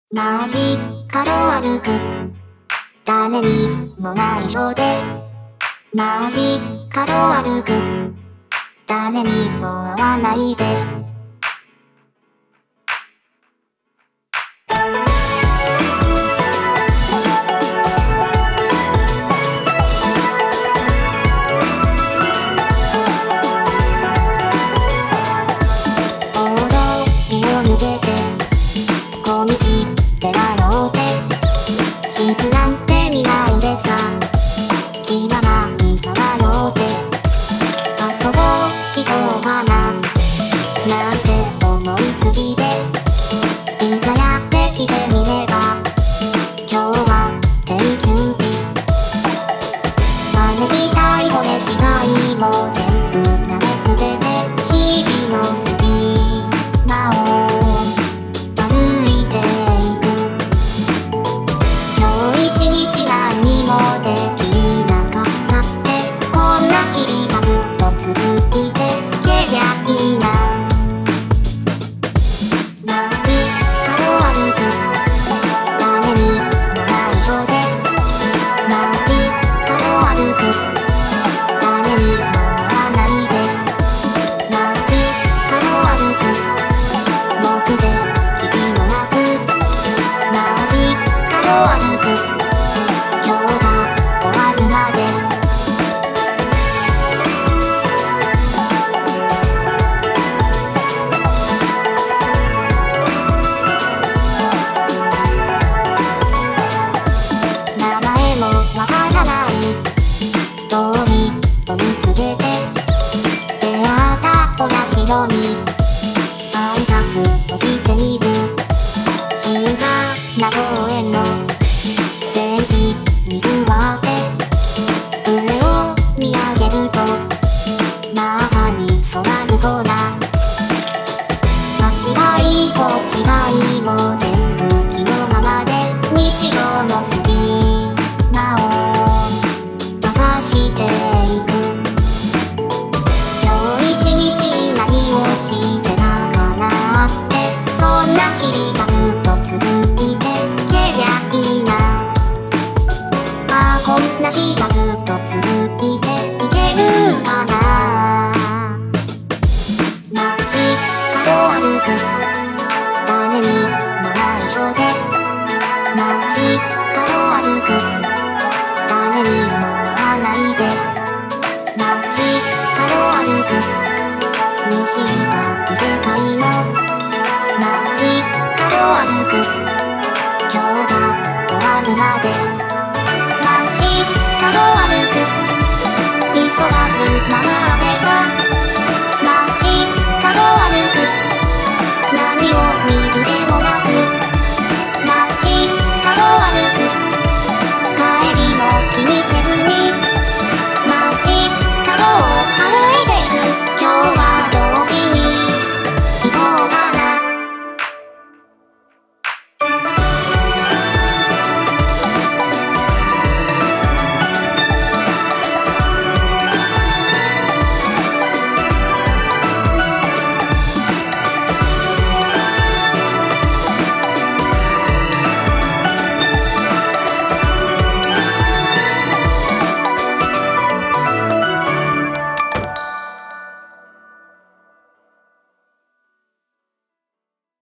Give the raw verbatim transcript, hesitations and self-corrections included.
街角歩く誰にも内緒で街角歩く誰にも会わないで大通りを抜けて小道で歩って地図なんて見ないでさ気ままにさまよって遊ぼう行こうかななんて思いつきでいざやってきてみれば今日は定休日真似したい骨したいも全部投げ捨てて日々の隙間を歩いていく今日一日何にもできなかったってこんな日々がずっと続いてけりゃいいな街角歩く誰にも内緒で街角歩く誰にも会わないで街角歩く僕で記事もなく街角歩く今日が終わるまで名前もわからない通りを見つけて出会ったお社に挨拶をしてみる小さな公園のベンチに座って上を見上げると中に染まる空間違いこ違いも全部気のままで日常の隙間を探していく今日一日何をしてたかなってそんな日々がずっと続いてけりゃいいなあこんな日がずっと続いていけるかな街角歩く誰にも内緒で街角歩く誰にも会わないで街角歩く見知った異世界の街角歩く今日が終わるまで街角歩く急がずまま